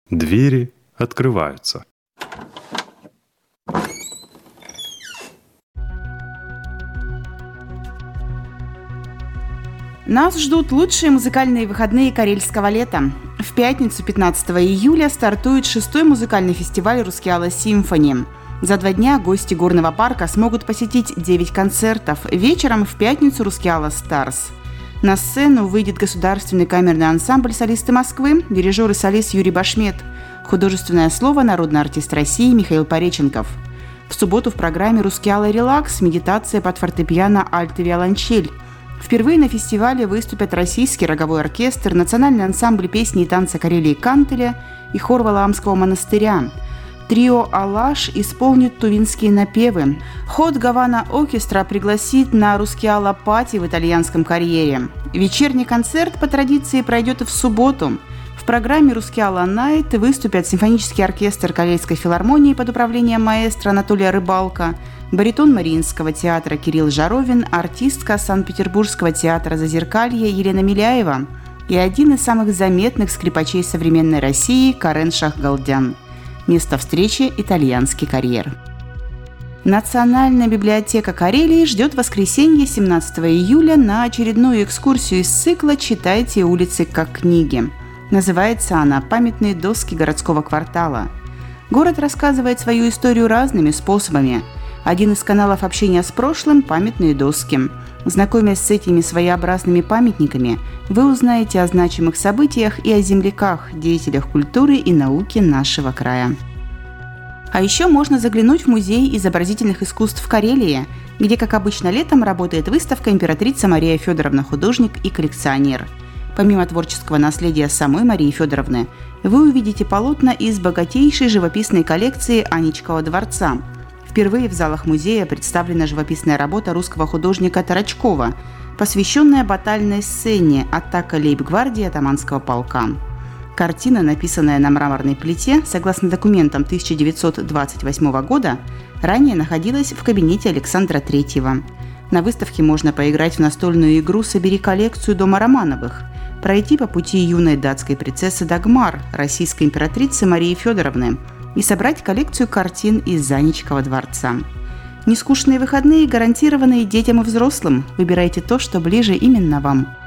Двери открываются. Нас ждут лучшие музыкальные выходные карельского лета. В пятницу, 15 июля, стартует 6-й музыкальный фестиваль «Рускеала Симфони». За 2 дня гости горного парка смогут посетить 9 концертов. Вечером в пятницу «Рускеала Старс». На сцену выйдет государственный камерный ансамбль «Солисты Москвы», дирижер и солист Юрий Башмет, художественное слово народный артист России Михаил Пореченков. В субботу в программе «Рускеала Релакс» медитация под фортепиано «Альт и виолончель». Впервые на фестивале выступят Российский роговой оркестр, национальный ансамбль песни и танца Карелии Кантеля и хор Валаамского монастыря. Трио «Алаш» исполнит тувинские напевы. Ход Гавана Оркестра пригласит на «Рускеала Пати» в итальянском карьере. Вечерний концерт по традиции пройдет и в субботу. В программе «Рускеала Найт» выступят симфонический оркестр Карельской филармонии под управлением маэстро Анатолия Рыбалко, баритон Мариинского театра Кирилл Жаровин, артистка Санкт-Петербургского театра «Зазеркалье» Елена Миляева и один из самых заметных скрипачей современной России Карен Шахгалдян. Место встречи – итальянский карьер. Национальная библиотека Карелии ждет в воскресенье 17 июля на очередную экскурсию из цикла «Читайте улицы как книги». Называется она «Памятные доски городского квартала». Город рассказывает свою историю разными способами. Один из каналов общения с прошлым – памятные доски. Знакомясь с этими своеобразными памятниками, вы узнаете о значимых событиях и о земляках, деятелях культуры и науки нашего края. А еще можно заглянуть в Музей изобразительных искусств Карелии, где, как обычно летом, работает выставка «Императрица Мария Федоровна. Художник и коллекционер». Помимо творческого наследия самой Марии Федоровны, вы увидите полотна из богатейшей живописной коллекции Анечкова дворца. Впервые в залах музея представлена живописная работа русского художника Тарачкова, посвященная батальной сцене «Атака лейб-гвардии атаманского полка». Картина, написанная на мраморной плите, согласно документам 1928 года, ранее находилась в кабинете Александра III. На выставке можно поиграть в настольную игру «Собери коллекцию дома Романовых», пройти по пути юной датской принцессы Дагмар, российской императрицы Марии Федоровны, и собрать коллекцию картин из Анечкова дворца. Нескучные выходные гарантированы и детям, и взрослым. Выбирайте то, что ближе именно вам.